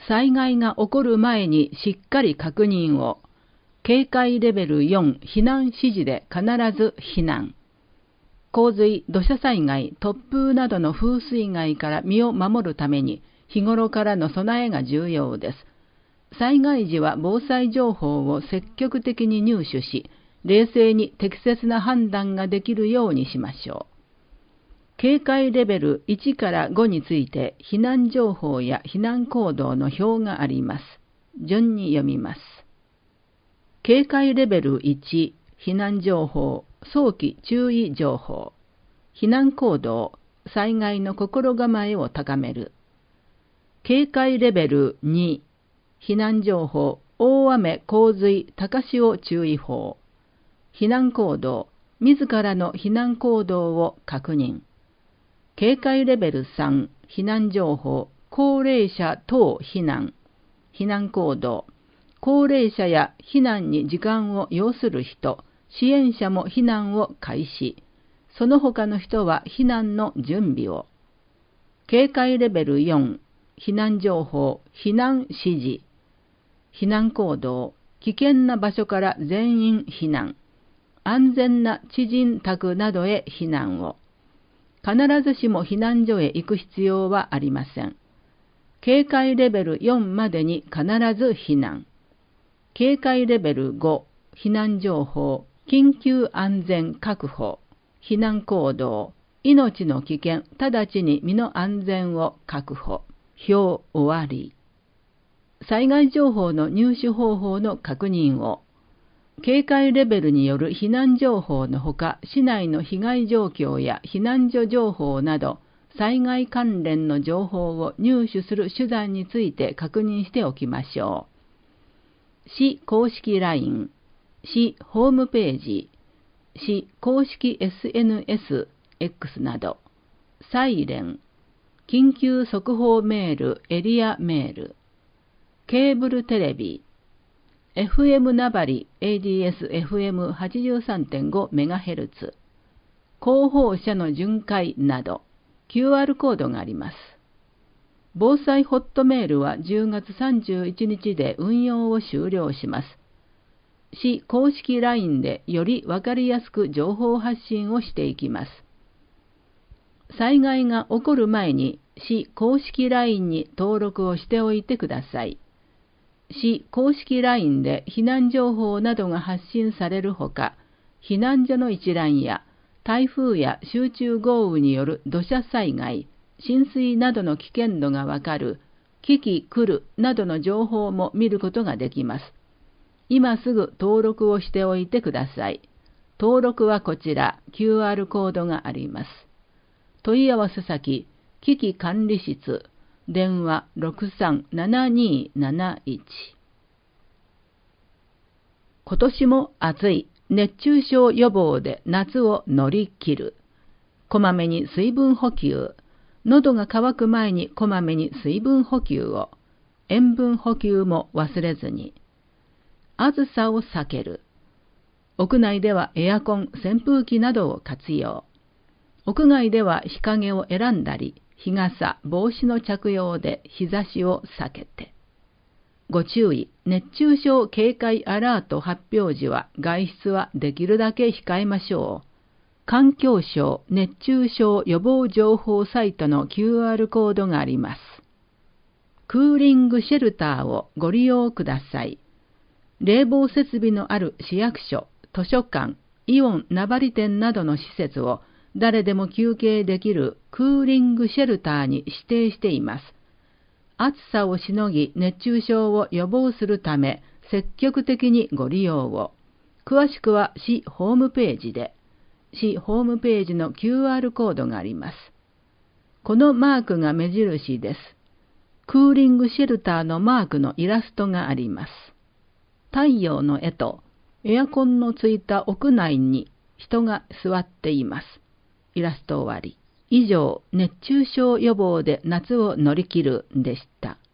災害が起こる前にしっかり確認を。警戒レベル4避難指示で必ず避難。洪水、土砂災害、突風などの風水害から身を守るために日頃からの備えが重要です。災害時は防災情報を積極的に入手し、冷静に適切な判断ができるようにしましょう。警戒レベル1から5について避難情報や避難行動の表があります。順に読みます。警戒レベル1、避難情報、早期注意情報。避難行動、災害の心構えを高める。警戒レベル2、避難情報、大雨、洪水、高潮注意報。避難行動、自らの避難行動を確認。警戒レベル3、避難情報、高齢者等避難。避難行動、高齢者や避難に時間を要する人、支援者も避難を開始。その他の人は避難の準備を。警戒レベル4、避難情報、避難指示。避難行動、危険な場所から全員避難。安全な知人宅などへ避難を。必ずしも避難所へ行く必要はありません。警戒レベル4までに必ず避難。警戒レベル5、避難情報、緊急安全確保。避難行動、命の危険、直ちに身の安全を確保。表終わり。災害情報の入手方法の確認を。警戒レベルによる避難情報のほか、市内の被害状況や避難所情報など、災害関連の情報を入手する手段について確認しておきましょう。市公式 LINE、市ホームページ、市公式 SNS、X など、サイレン、緊急速報メール、エリアメール、ケーブルテレビ、FM 名張 ADS-FM83.5MHz、広報車の巡回など、QR コードがあります。防災ホットメールは10月31日で運用を終了します。市公式 LINE でよりわかりやすく情報発信をしていきます。災害が起こる前に市公式 LINE に登録をしておいてください。市公式 LINE で避難情報などが発信されるほか、避難所の一覧や台風や集中豪雨による土砂災害、浸水などの危険度がわかるキキクルなどの情報も見ることができます。今すぐ登録をしておいてください。登録はこちら、QR コードがあります。問い合わせ先、危機管理室、電話637271。今年も暑い、熱中症予防で夏を乗り切る。こまめに水分補給。喉が渇く前にこまめに水分補給を。塩分補給も忘れずに。暑さを避ける。屋内ではエアコン、扇風機などを活用。屋外では日陰を選んだり、日傘、帽子の着用で日差しを避けて。ご注意、熱中症警戒アラート発表時は外出はできるだけ控えましょう。環境省熱中症予防情報サイトの QR コードがあります。クーリングシェルターをご利用ください。冷房設備のある市役所、図書館、イオン名張店などの施設を誰でも休憩できるクーリングシェルターに指定しています。暑さをしのぎ熱中症を予防するため積極的にご利用を。詳しくは市ホームページで。市ホームページの QR コードがあります。このマークが目印です。クーリングシェルターのマークのイラストがあります。太陽の絵とエアコンのついた屋内に人が座っています。イラスト終わり。以上、熱中症予防で夏を乗り切るでした。